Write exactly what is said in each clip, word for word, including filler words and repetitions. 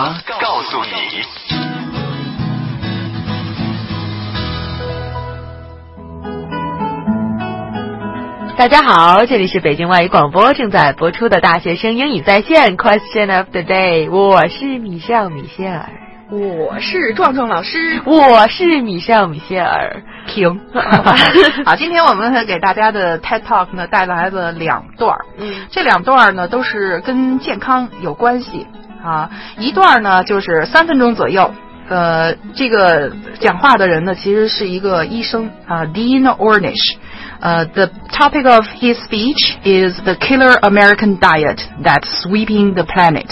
他告诉你。 大家好，这里是北京外语广播正在播出的大学生英语在线 Question of the Day， 我是米少米歇尔， 我是壮壮老师， 我是米少米歇尔。停， 好吧。好，今天我们给大家的 TED Talk 呢带来了两段，嗯，这两段呢都是跟健康有关系啊。一段呢就是三分钟左右，呃，这个讲话的人呢其实是一个医生啊 ，Dean Ornish。Uh, the topic of his speech is the killer American diet that's sweeping the planet.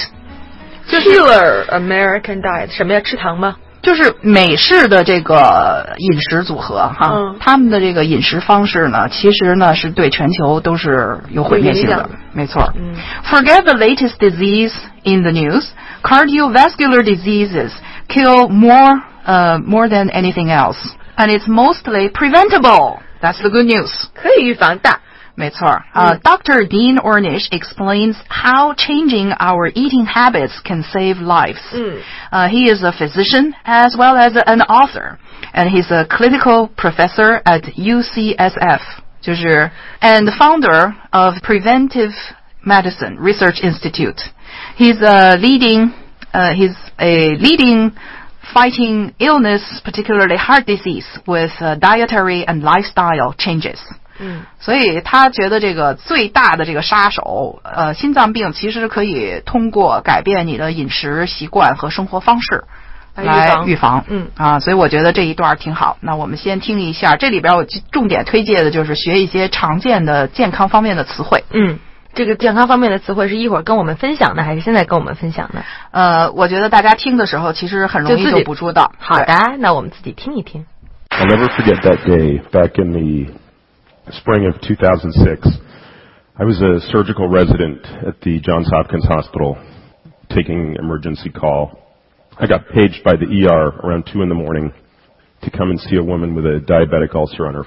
Killer American diet 什么呀？吃糖吗？ 就是美式的这个饮食组合哈，嗯、他们的这个饮食方式呢，其实呢是对全球都是有毁灭性的，没错。嗯、Forget the latest disease in the news. Cardiovascular diseases kill more, uh, more than anything else, and it's mostly preventable.That's the good news. 可以预防的。 没错。Uh, mm. Doctor Dean Ornish explains how changing our eating habits can save lives. Mm. Uh, he is a physician as well as an author, and he's a clinical professor at U C S F, 就是 and founder of Preventive Medicine Research Institute. He's a leading, uh, he's a leading.Fighting illness, particularly heart disease, with uh, dietary and lifestyle changes. 嗯，所以他觉得这个最大的这个杀手，呃，心脏病其实可以通过改变你的饮食习惯和生活方式来预防。嗯啊，所以我觉得这一段挺好。那我们先听一下，这里边我重点推荐的就是学一些常见的健康方面的词汇。 嗯。这个健康方面的词汇是一会儿跟我们分享的，还是现在跟我们分享的？ 呃，我觉得大家听的时候其实很容易就捕捉到。 好的，那我们自己听一听。 I'll never forget that day back in the spring of two thousand six. I was a surgical resident at the Johns Hopkins Hospital taking emergency call. I got paged by the E R around two in the morning to come and see a woman with a diabetic ulcer on her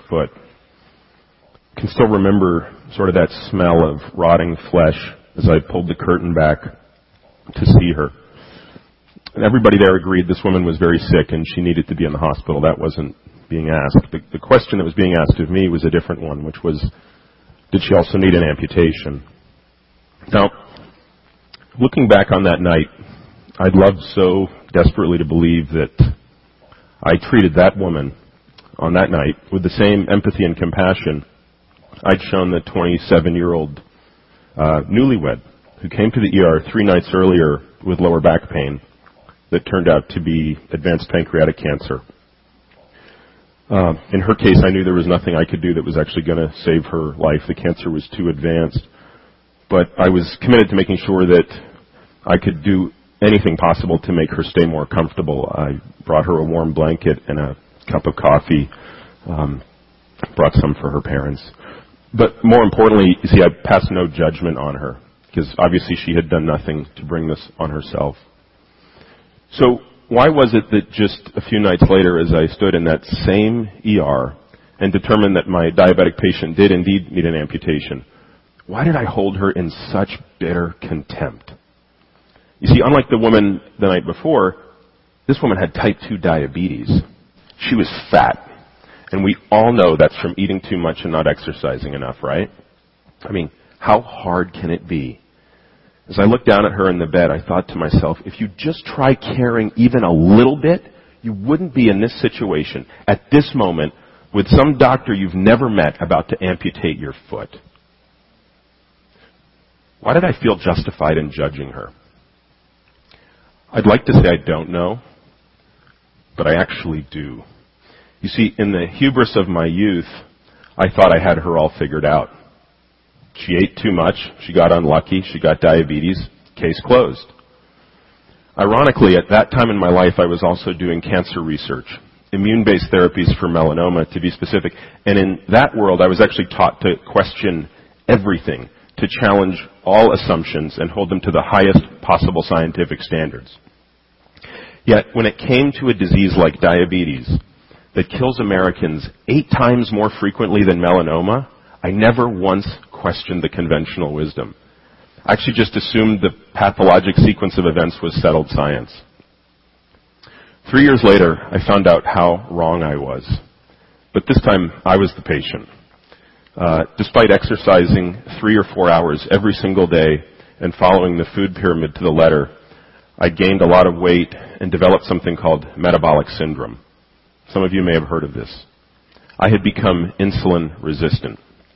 foot.I can still remember sort of that smell of rotting flesh as I pulled the curtain back to see her. And everybody there agreed this woman was very sick and she needed to be in the hospital. That wasn't being asked. The, the question that was being asked of me was a different one, which was, did she also need an amputation? Now, looking back on that night, I'd love so desperately to believe that I treated that woman on that night with the same empathy and compassion.I'd shown the twenty-seven-year-old uh, newlywed who came to the E R three nights earlier with lower back pain that turned out to be advanced pancreatic cancer. Uh, in her case, I knew there was nothing I could do that was actually going to save her life. The cancer was too advanced. But I was committed to making sure that I could do anything possible to make her stay more comfortable. I brought her a warm blanket and a cup of coffee, um, brought some for her parents.But more importantly, you see, I passed no judgment on her, because obviously she had done nothing to bring this on herself. So why was it that just a few nights later, as I stood in that same E R and determined that my diabetic patient did indeed need an amputation, why did I hold her in such bitter contempt? You see, unlike the woman the night before, this woman had type two diabetes. She was fat.And we all know that's from eating too much and not exercising enough, right? I mean, how hard can it be? As I looked down at her in the bed, I thought to myself, if you just try caring even a little bit, you wouldn't be in this situation at this moment with some doctor you've never met about to amputate your foot. Why did I feel justified in judging her? I'd like to say I don't know, but I actually do.You see, in the hubris of my youth, I thought I had her all figured out. She ate too much, she got unlucky, she got diabetes, case closed. Ironically, at that time in my life, I was also doing cancer research, immune-based therapies for melanoma, to be specific. And in that world, I was actually taught to question everything, to challenge all assumptions and hold them to the highest possible scientific standards. Yet, when it came to a disease like diabetes,that kills Americans eight times more frequently than melanoma, I never once questioned the conventional wisdom. I actually just assumed the pathologic sequence of events was settled science. Three years later, I found out how wrong I was. But this time, I was the patient. Uh, despite exercising three or four hours every single day and following the food pyramid to the letter, I gained a lot of weight and developed something called metabolic syndrome. Some of you may have heard of this. I had become insulin resistant.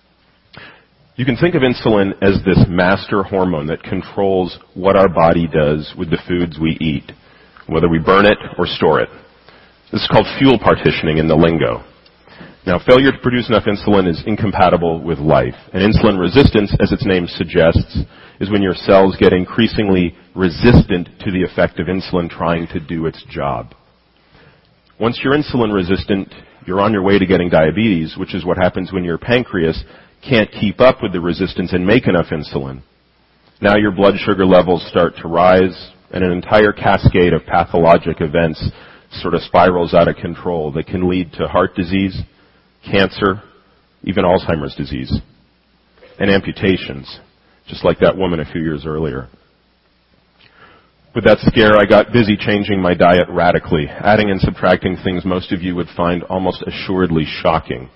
You can think of insulin as this master hormone that controls what our body does with the foods we eat, whether we burn it or store it. This is called fuel partitioning in the lingo. Now, failure to produce enough insulin is incompatible with life. And insulin resistance, as its name suggests, is when your cells get increasingly resistant to the effect of insulin trying to do its job. Once you're insulin resistant, you're on your way to getting diabetes, which is what happens when your pancreas can't keep up with the resistance and make enough insulin. Now your blood sugar levels start to rise, and an entire cascade of pathologic events sort of spirals out of control that can lead to heart disease, cancer, even Alzheimer's disease, and amputations, just like that woman a few years earlier. With that scare, I got busy changing my diet radically, adding and subtracting things most of you would find almost assuredly shocking.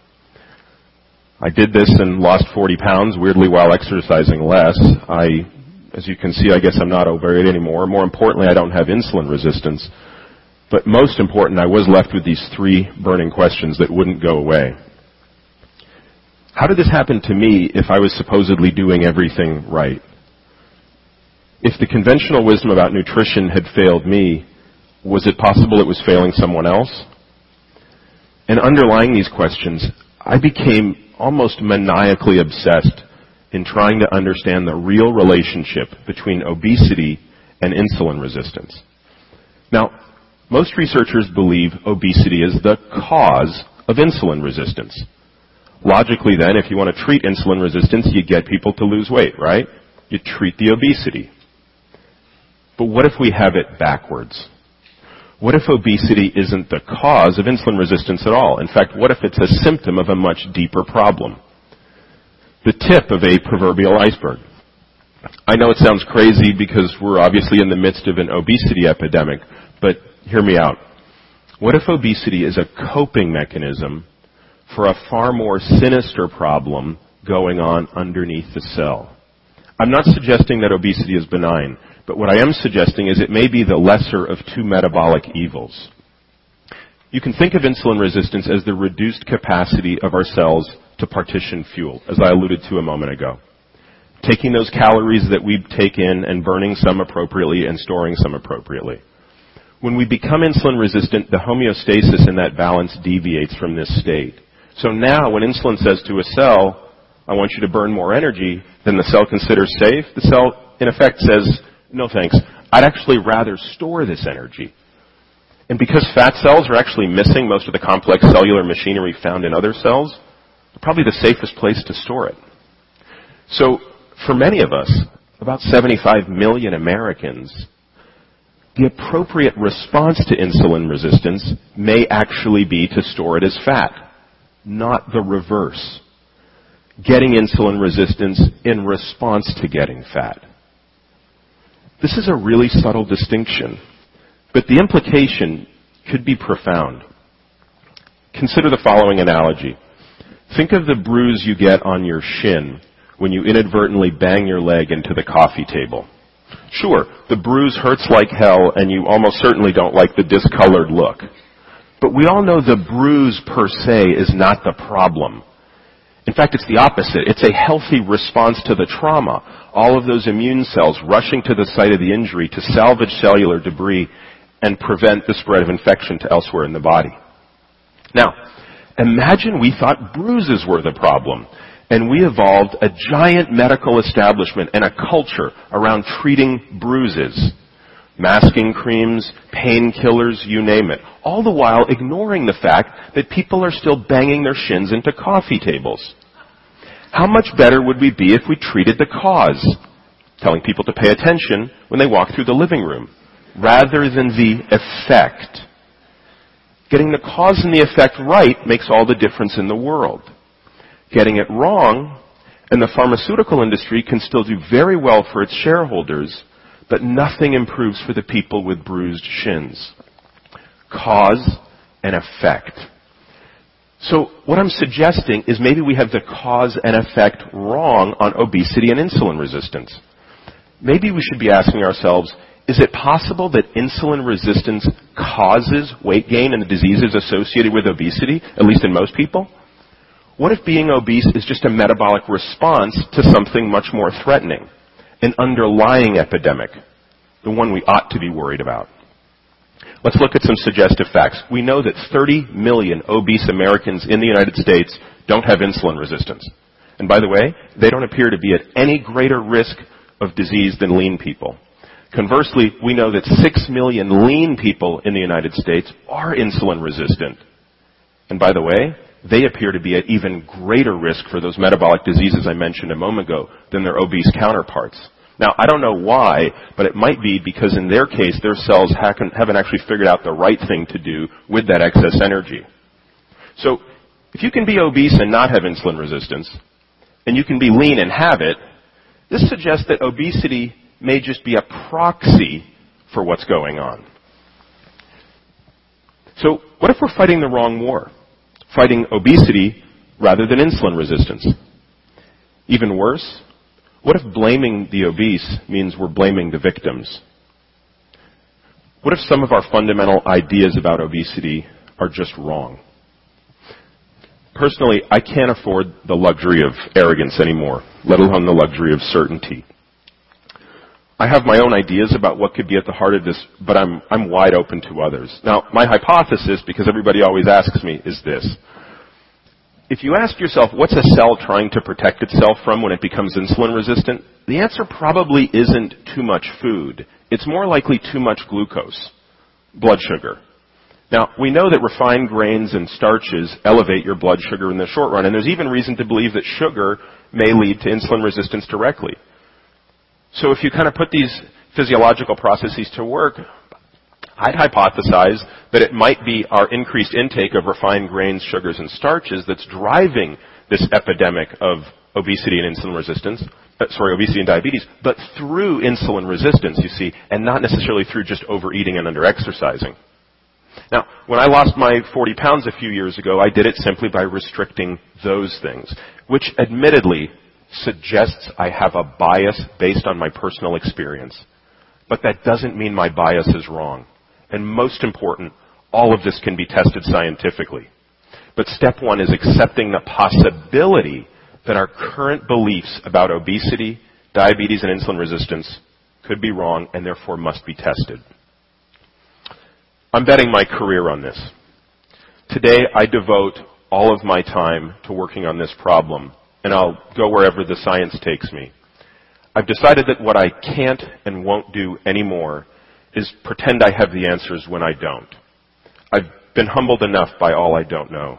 I did this and lost forty pounds, weirdly, while exercising less. I, as you can see, I guess I'm not overweight anymore. More importantly, I don't have insulin resistance. But most important, I was left with these three burning questions that wouldn't go away. How did this happen to me if I was supposedly doing everything right? If the conventional wisdom about nutrition had failed me, was it possible it was failing someone else? And underlying these questions, I became almost maniacally obsessed in trying to understand the real relationship between obesity and insulin resistance. Now, most researchers believe obesity is the cause of insulin resistance. Logically then, if you want to treat insulin resistance, you get people to lose weight, right? You treat the obesity. But what if we have it backwards? What if obesity isn't the cause of insulin resistance at all? In fact, what if it's a symptom of a much deeper problem? The tip of a proverbial iceberg. I know it sounds crazy because we're obviously in the midst of an obesity epidemic, but hear me out. What if obesity is a coping mechanism for a far more sinister problem going on underneath the cell? I'm not suggesting that obesity is benign, but what I am suggesting is it may be the lesser of two metabolic evils. You can think of insulin resistance as the reduced capacity of our cells to partition fuel, as I alluded to a moment ago. Taking those calories that we take in and burning some appropriately and storing some appropriately. When we become insulin resistant, the homeostasis in that balance deviates from this state. So now when insulin says to a cell, I want you to burn more energy than the cell considers safe, the cell in effect says, no thanks, I'd actually rather store this energy. And because fat cells are actually missing most of the complex cellular machinery found in other cells, they're probably the safest place to store it. So for many of us, about seventy-five million Americans, the appropriate response to insulin resistance may actually be to store it as fat, not the reverse. Getting insulin resistance in response to getting fat. This is a really subtle distinction, but the implication could be profound. Consider the following analogy. Think of the bruise you get on your shin when you inadvertently bang your leg into the coffee table. Sure, the bruise hurts like hell and you almost certainly don't like the discolored look. But we all know the bruise per se is not the problem. In fact, it's the opposite. It's a healthy response to the trauma. All of those immune cells rushing to the site of the injury to salvage cellular debris and prevent the spread of infection to elsewhere in the body. Now, imagine we thought bruises were the problem, and we evolved a giant medical establishment and a culture around treating bruises. Masking creams, painkillers, you name it. All the while ignoring the fact that people are still banging their shins into coffee tables. How much better would we be if we treated the cause, telling people to pay attention when they walk through the living room, rather than the effect? Getting the cause and the effect right makes all the difference in the world. Getting it wrong And the pharmaceutical industry can still do very well for its shareholders, but nothing improves for the people with bruised shins. Cause and effect. So what I'm suggesting is maybe we have the cause and effect wrong on obesity and insulin resistance. Maybe we should be asking ourselves, is it possible that insulin resistance causes weight gain and the diseases associated with obesity, at least in most people? What if being obese is just a metabolic response to something much more threatening, an underlying epidemic, the one we ought to be worried about? Let's look at some suggestive facts. We know that thirty million obese Americans in the United States don't have insulin resistance. And by the way, they don't appear to be at any greater risk of disease than lean people. Conversely, we know that six million lean people in the United States are insulin resistant. And by the way, they appear to be at even greater risk for those metabolic diseases I mentioned a moment ago than their obese counterparts. Now, I don't know why, but it might be because in their case, their cells haven't actually figured out the right thing to do with that excess energy. So, if you can be obese and not have insulin resistance, and you can be lean and have it, this suggests that obesity may just be a proxy for what's going on. So, what if we're fighting the wrong war? Fighting obesity rather than insulin resistance? Even worse, what if blaming the obese means we're blaming the victims? What if some of our fundamental ideas about obesity are just wrong? Personally, I can't afford the luxury of arrogance anymore, let alone the luxury of certainty. I have my own ideas about what could be at the heart of this, but I'm, I'm wide open to others. Now, my hypothesis, because everybody always asks me, is this. If you ask yourself, what's a cell trying to protect itself from when it becomes insulin resistant? The answer probably isn't too much food. It's more likely too much glucose, blood sugar. Now, we know that refined grains and starches elevate your blood sugar in the short run, and there's even reason to believe that sugar may lead to insulin resistance directly. So if you kind of put these physiological processes to work, I'd hypothesize that it might be our increased intake of refined grains, sugars, and starches that's driving this epidemic of obesity and insulin resistance, uh, sorry, obesity and diabetes, but through insulin resistance, you see, and not necessarily through just overeating and under-exercising. Now, when I lost my forty pounds a few years ago, I did it simply by restricting those things, which admittedly suggests I have a bias based on my personal experience. But that doesn't mean my bias is wrong. And most important, all of this can be tested scientifically. But step one is accepting the possibility that our current beliefs about obesity, diabetes, and insulin resistance could be wrong and therefore must be tested. I'm betting my career on this. Today, I devote all of my time to working on this problem, and I'll go wherever the science takes me. I've decided that what I can't and won't do anymore is pretend I have the answers when I don't. I've been humbled enough by all I don't know.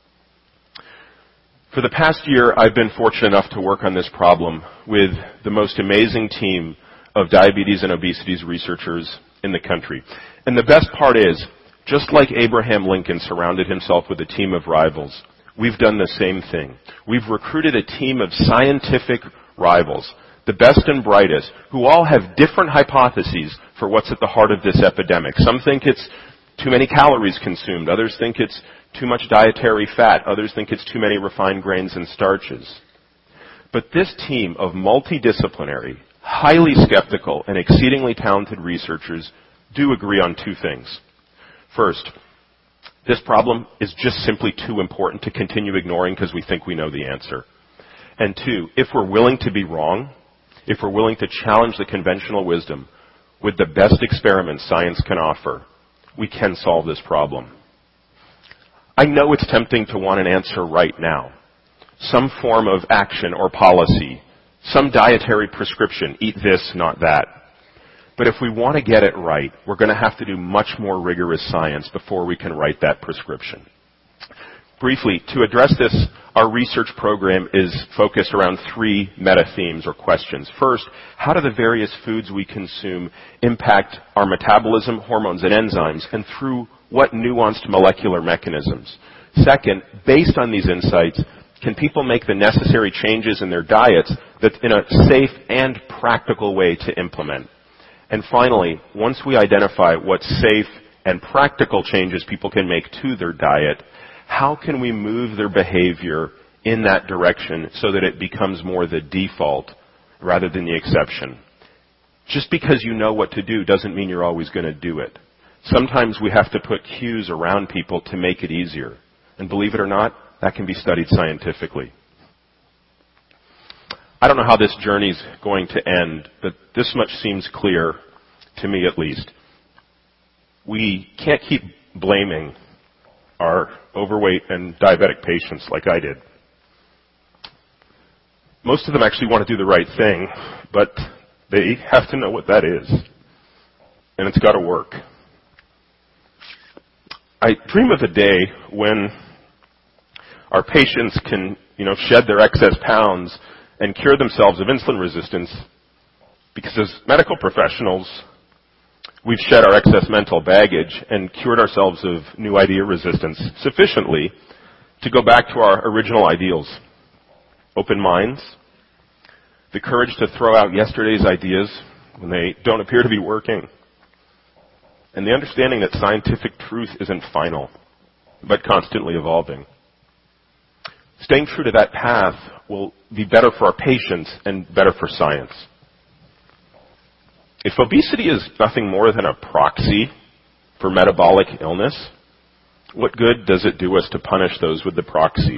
For the past year, I've been fortunate enough to work on this problem with the most amazing team of diabetes and obesity researchers in the country. And the best part is, just like Abraham Lincoln surrounded himself with a team of rivals, we've done the same thing. We've recruited a team of scientific rivals, the best and brightest, who all have different hypotheses for what's at the heart of this epidemic. Some think it's too many calories consumed. Others think it's too much dietary fat. Others think it's too many refined grains and starches. But this team of multidisciplinary, highly skeptical, and exceedingly talented researchers do agree on two things. First, this problem is just simply too important to continue ignoring because we think we know the answer. And two, if we're willing to be wrong, if we're willing to challenge the conventional wisdom with the best experiments science can offer, we can solve this problem. I know it's tempting to want an answer right now. Some form of action or policy, some dietary prescription, eat this, not that. But if we want to get it right, we're going to have to do much more rigorous science before we can write that prescription. Briefly, to address this, our research program is focused around three meta-themes or questions. First, how do the various foods we consume impact our metabolism, hormones, and enzymes, and through what nuanced molecular mechanisms? Second, based on these insights, Can people make the necessary changes in their diets that's in a safe and practical way to implement? And finally, once we identify what safe and practical changes people can make to their diet, how can we move their behavior in that direction so that it becomes more the default rather than the exception? Just because you know what to do doesn't mean you're always going to do it. Sometimes we have to put cues around people to make it easier. And believe it or not, that can be studied scientifically. I don't know how this journey's going to end, but this much seems clear, to me at least. We can't keep blaming our overweight and diabetic patients like I did. Most of them actually want to do the right thing, but they have to know what that is. And it's got to work. I dream of a day when our patients can, you know, shed their excess pounds and cure themselves of insulin resistance, because as medical professionals, we've shed our excess mental baggage and cured ourselves of new idea resistance sufficiently to go back to our original ideals. Open minds, the courage to throw out yesterday's ideas when they don't appear to be working, and the understanding that scientific truth isn't final, but constantly evolving. Staying true to that path will be better for our patients and better for science. If obesity is nothing more than a proxy for metabolic illness, what good does it do us to punish those with the proxy?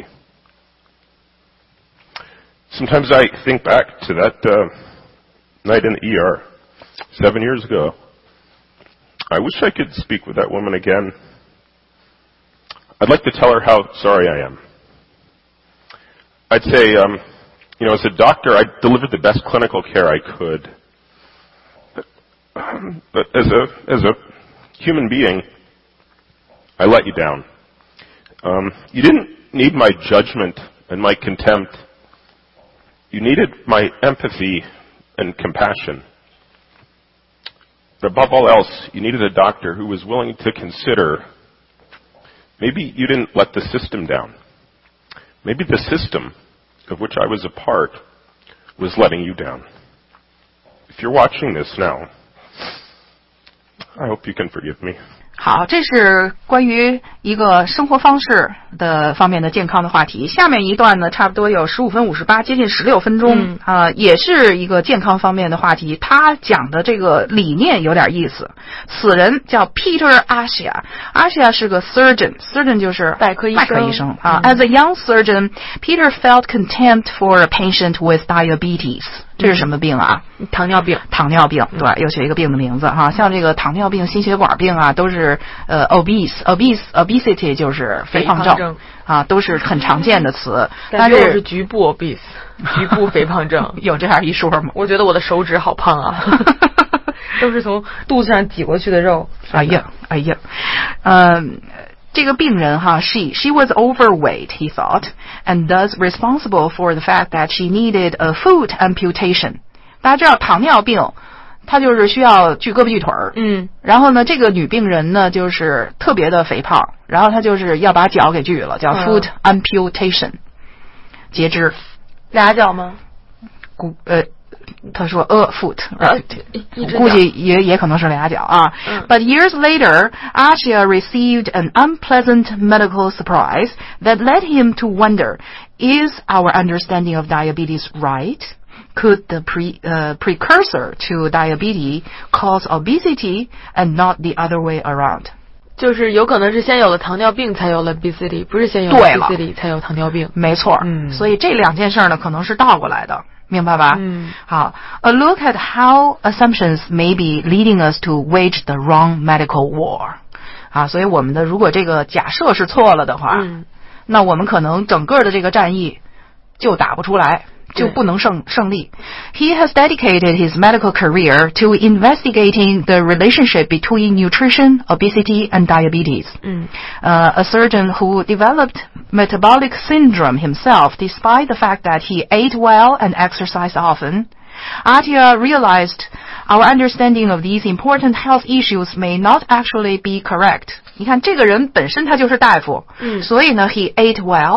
Sometimes I think back to that uh, night in the E R seven years ago. I wish I could speak with that woman again. I'd like to tell her how sorry I am. I'd say, um, you know, as a doctor, I delivered the best clinical care I could. But, um, but as a as a human being, I let you down. Um, you didn't need my judgment and my contempt. You needed my empathy and compassion. But above all else, you needed a doctor who was willing to consider maybe you didn't let the system down. Maybe the system of which I was a part was letting you down. If you're watching this now, I hope you can forgive me. 好，这是关于一个生活方式的方面的健康的话题。下面一段呢，差不多有十五分五十八，接近十六分钟，啊、嗯呃，也是一个健康方面的话题。他讲的这个理念有点意思。此人叫 Peter Assia，Assia 是个 surgeon，surgeon 就是外科医生。 外科医生啊、嗯。As a young surgeon, Peter felt contempt for a patient with diabetes。这是什么病啊？ 糖尿病。 糖尿病，对，又学一个病的名字哈。像这个糖尿病、心血管病啊，都是呃 obese，obese obesity 就是肥胖症， 肥胖症啊，都是很常见的词。 但是我是局部 obese， 局部肥胖症， 有这样一说吗？ 我觉得我的手指好胖啊，都是从肚子上挤过去的肉。 哎呀，哎呀，嗯。这个病人哈 she she was overweight, he thought, and thus responsible for the fact that she needed a foot amputation. 大家知道糖尿病，它就是需要锯胳膊锯腿儿。嗯。然后呢，这个女病人呢，就是特别的肥胖，然后她就是要把脚给锯了，叫 foot amputation，、嗯、截肢。 俩脚吗？ 骨呃。他说 a foot， right? 估计也也可能是俩脚啊。But years later, Assia received an unpleasant medical surprise that led him to wonder: Is our understanding of diabetes right? Could the pre uh, precursor to diabetes cause obesity and not the other way around? 就是有可能是先有了糖尿病才有了 obesity， 不是先有了 obesity 才有糖尿病。 没错，嗯，所以这两件事呢，可能是倒过来的。明白吧？嗯，好。A look at how assumptions may be leading us to wage the wrong medical war。啊，所以我们的如果这个假设是错了的话，嗯，那我们可能整个的这个战役就打不出来，就不能胜胜利。He has dedicated his medical career to investigating the relationship between nutrition, obesity, and diabetes. 嗯 uh, a surgeon who developed metabolic syndrome himself, despite the fact that he ate well and exercised often, Attia realized our understanding of these important health issues may not actually be correct. 你看，这个人本身他就是大夫，嗯，所以呢 he ate well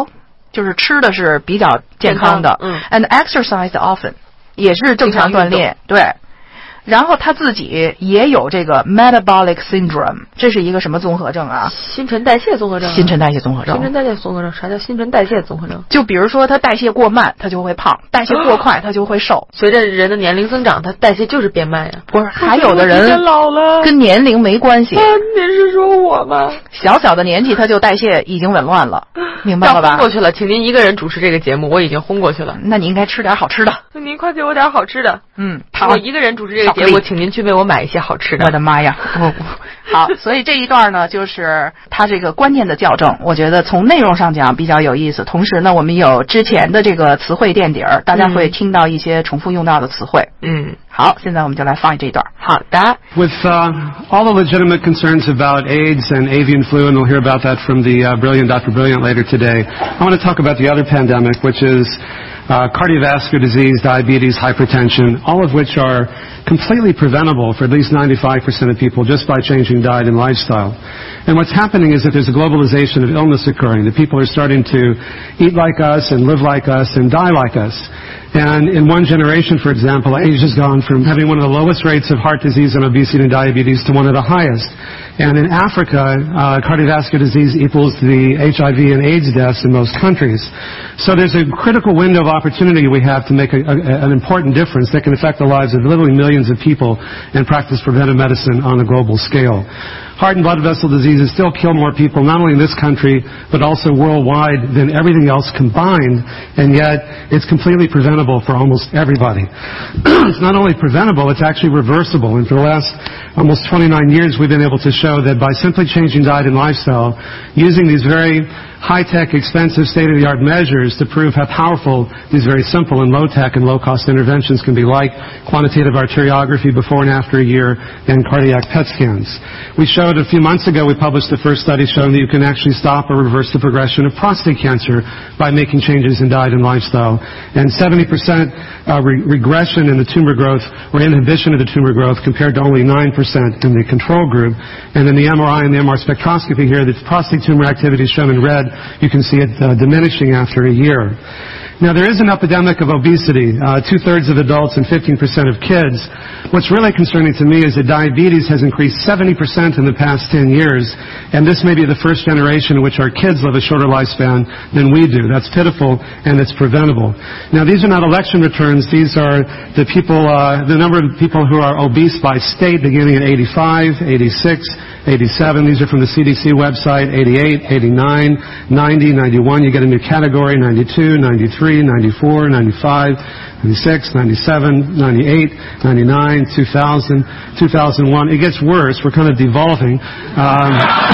就是吃的是比较健康的， 嗯 ，and exercise often 也是正常锻炼，对。然后他自己也有这个 metabolic syndrome， 这是一个什么综合症啊？ 新陈代谢综合症、啊。 新陈代谢综合症。 新陈代谢综合症，啥叫新陈代谢综合症？ 就比如说他代谢过慢，他就会胖；代谢过快，他就会瘦。 随着人的年龄增长，他代谢就是变慢呀。 不是，还有的人老了， 跟年龄没关系。 啊，你是说我吗？ 小小的年纪他就代谢已经紊乱了，明白了吧？ 要昏过去了，请您一个人主持这个节目，我已经昏过去了。 那你应该吃点好吃的。 您快给我点好吃的。 嗯， 我一个人主持这个节目，请您去为我买一些好吃的。 我的妈呀！好，所以这一段呢，就是他这个观念的校正，我觉得从内容上讲比较有意思。同时呢，我们有之前的这个词汇垫底儿，大家会听到一些重复用到的词汇。 嗯， 好，现在我们就来放这一段。 好的。 With uh, all the legitimate concerns about AIDS and avian flu, and we'll hear about that from the uh, brilliant Doctor Brilliant later today, I want to talk about the other pandemic, which is Uh, cardiovascular disease, diabetes, hypertension, all of which are completely preventable for at least ninety-five percent of people just by changing diet and lifestyle. And what's happening is that there's a globalization of illness occurring, that people are starting to eat like us and live like us and die like us. And in one generation, for example, Asia has gone from having one of the lowest rates of heart disease and obesity and diabetes to one of the highest. And in Africa, uh, cardiovascular disease equals the H I V and AIDS deaths in most countries. So there's a critical window of opportunity we have to make a, a, an important difference that can affect the lives of literally millions of people and practice preventive medicine on a global scale. Heart and blood vessel diseases still kill more people, not only in this country, but also worldwide than everything else combined, and yet it's completely preventable for almost everybody. It's not only preventable, it's actually reversible, and for the last almost twenty-nine years we've been able to show that by simply changing diet and lifestyle, using these very high-tech, expensive, state-of-the-art measures to prove how powerful these very simple and low-tech and low-cost interventions can be, like quantitative arteriography before and after a year and cardiac P E T scans. We showed a few months ago, we published the first study showing that you can actually stop or reverse the progression of prostate cancer by making changes in diet and lifestyle. And seventy percent uh, re- regression in the tumor growth or inhibition of the tumor growth compared to only nine percent in the control group. And in the M R I and the M R spectroscopy here, the prostate tumor activity is shown in red. You can see it uh, diminishing after a year. Now, there is an epidemic of obesity, uh, two-thirds of adults and fifteen percent of kids. What's really concerning to me is that diabetes has increased seventy percent in the past ten years, and this may be the first generation in which our kids live a shorter lifespan than we do. That's pitiful, and it's preventable. Now, these are not election returns. These are the people, uh, the number of people who are obese by state beginning at eighty-five, eighty-six, eighty-seven. These are from the C D C website, eighty-eight, eighty-nine, ninety, ninety-one. You get a new category, ninety-two, ninety-three, ninety-four, ninety-five, ninety-six, ninety-seven, ninety-eight, ninety-nine, two thousand, two thousand one. It gets worse. We're kind of devolving. Um,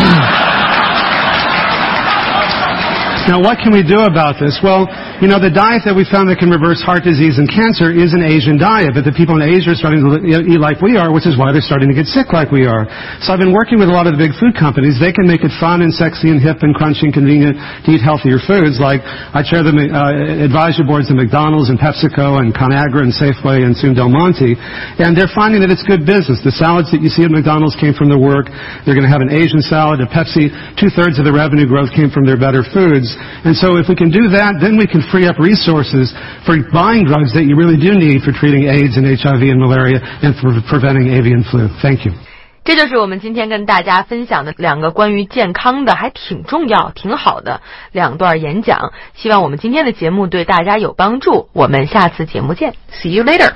Now, what can we do about this? Well, you know, the diet that we found that can reverse heart disease and cancer is an Asian diet, but the people in Asia are starting to eat like we are, which is why they're starting to get sick like we are. So I've been working with a lot of the big food companies. They can make it fun and sexy and hip and crunchy and convenient to eat healthier foods. Like, I chair the uh, advisory boards of McDonald's and PepsiCo and Conagra and Safeway and soon Del Monte, and they're finding that it's good business. The salads that you see at McDonald's came from their work. They're going to have an Asian salad. At Pepsi, two-thirds of the revenue growth came from their better foods. And so if we can do that, then we can free up resources for buying drugs that you really do need for treating AIDS and H I V and malaria and for preventing avian flu. Thank you. 这就是我们今天跟大家分享的两个关于健康的还挺重要挺好的两段演讲，希望我们今天的节目对大家有帮助，我们下次节目见。 See you later.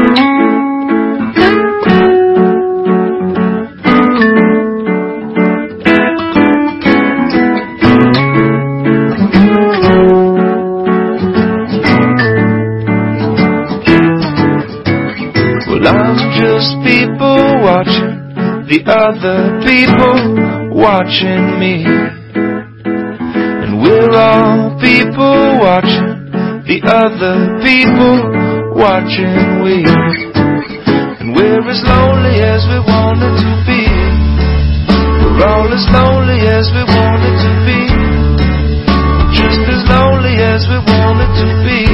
I'm just people watching the other people watching me, and we're all people watching the other people watching we, and we're as lonely as we wanted to be, we're all as lonely as we wanted to be, just as lonely as we wanted to be.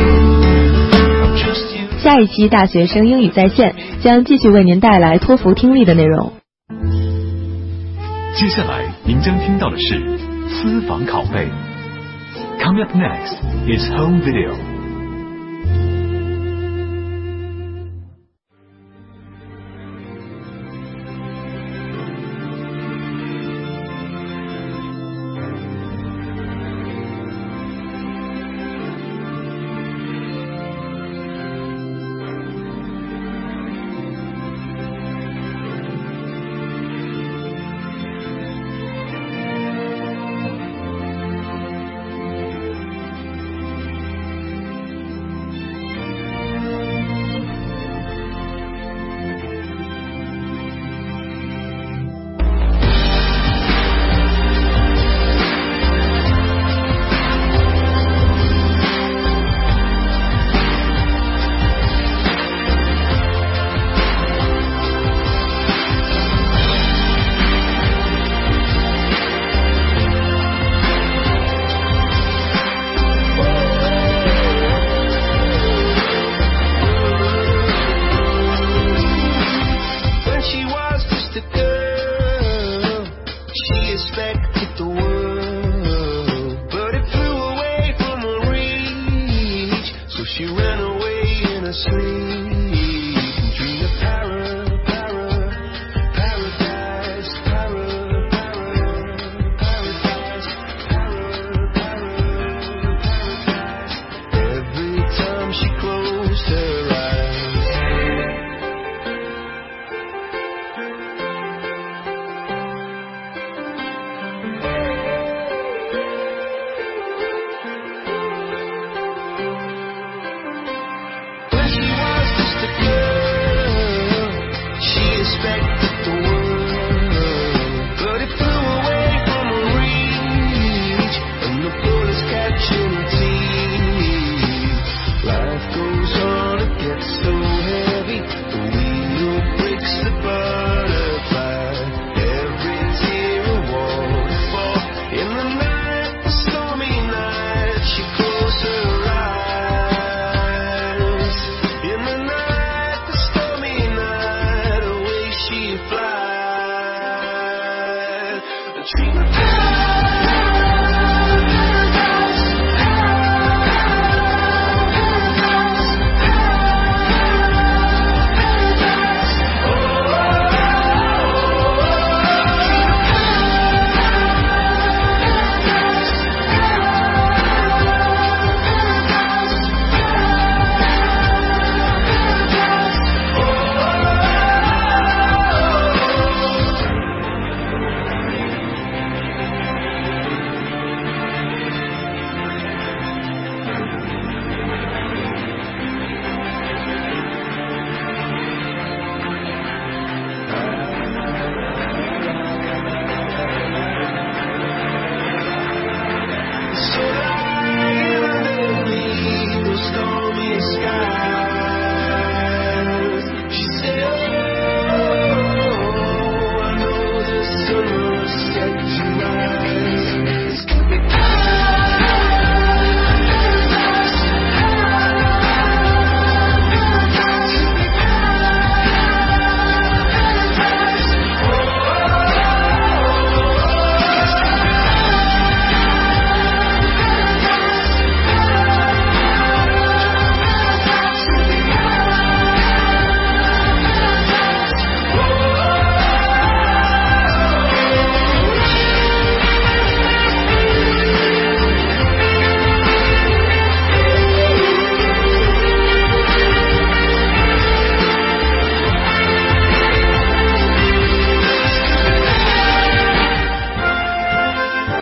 下一期大学生英语在线将继续为您带来托福听力的内容。 接下来您将听到的是私房拷贝。 Coming up next is Home Video. Treat